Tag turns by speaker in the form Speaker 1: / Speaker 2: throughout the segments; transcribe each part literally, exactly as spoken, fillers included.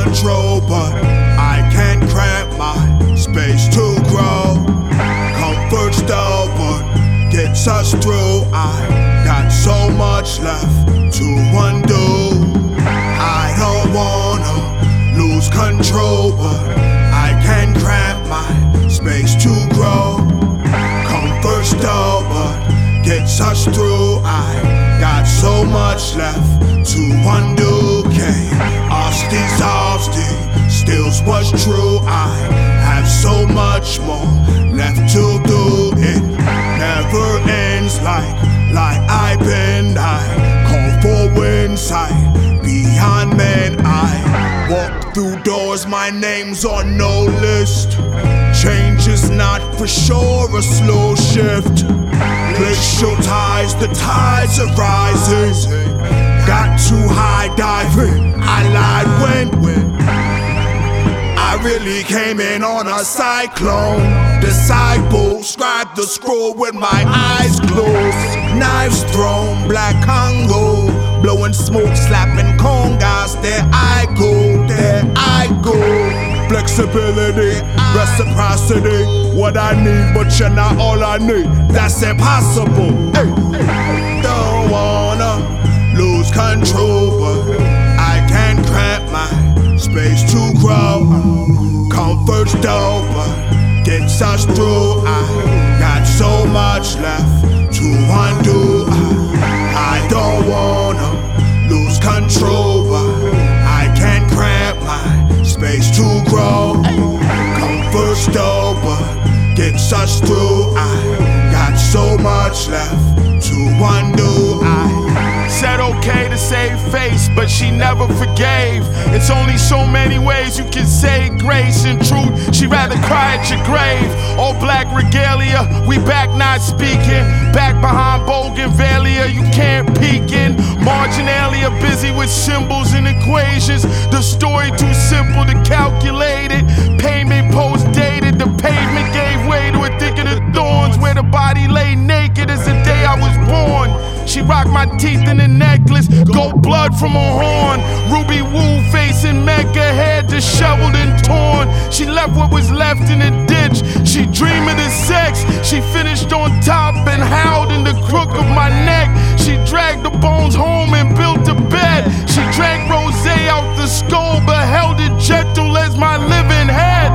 Speaker 1: control, but I can't cramp my space to grow. Comfort stubborn gets us through. I got so much left to undo. I don't wanna lose control, but I can't cramp my space to grow. Comfort stubborn gets us through. I got so much left to undo. Chaos dissolves, steals what's true. I have so much more left to do. It never ends like like I've been. I call for insight beyond men. I walk through doors, my name's on no list. Change is not for sure a slow shift. Glacial tides, the tides are rising. Got too high diving, I lied when I really came in on a cyclone. Disciple, scribe the scroll with my eyes closed. Knives thrown, black Congo, blowing smoke, slapping congas. There I go, there I go. Flexibility, reciprocity, what I need, but you're not all I need. That's impossible. Hey. Don't wanna lose control, but I can't cramp my space to grow. Comfort's dope, but gets us through. I got so much left to undo. I, I don't wanna lose control, but I can't cramp my space to grow. Comfort's dope, but gets us through. I got so much left to undo. I
Speaker 2: said okay to save face, but she never forgave. It's only so many ways you can say grace and truth. She'd rather cry at your grave. All black regalia, we back not speaking. Back behind Bougainvillea, you can't peek in. Marginalia busy with symbols and equations. The story too simple to calculate it. Payment post dated, the pavement gave way to a thick of the thorns. Where the body lay naked as the day I was born. She rocked my teeth in a necklace, gold blood from her horn. Ruby woo face and Mecca head disheveled and torn. She left what was left in a ditch. She dreamed of the sex. She finished on top and howled in the crook of my neck. She dragged the bones home and built a bed. She drank rosé out the skull, but held it gentle as my living head.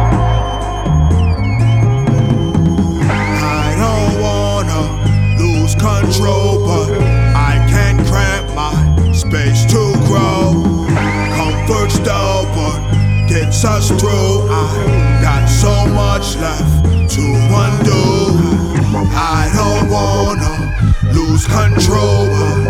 Speaker 1: I don't wanna lose control, but I can't cramp my space to grow. Comfort's stubborn gets us through. I got so much left to undo. I don't wanna lose control, but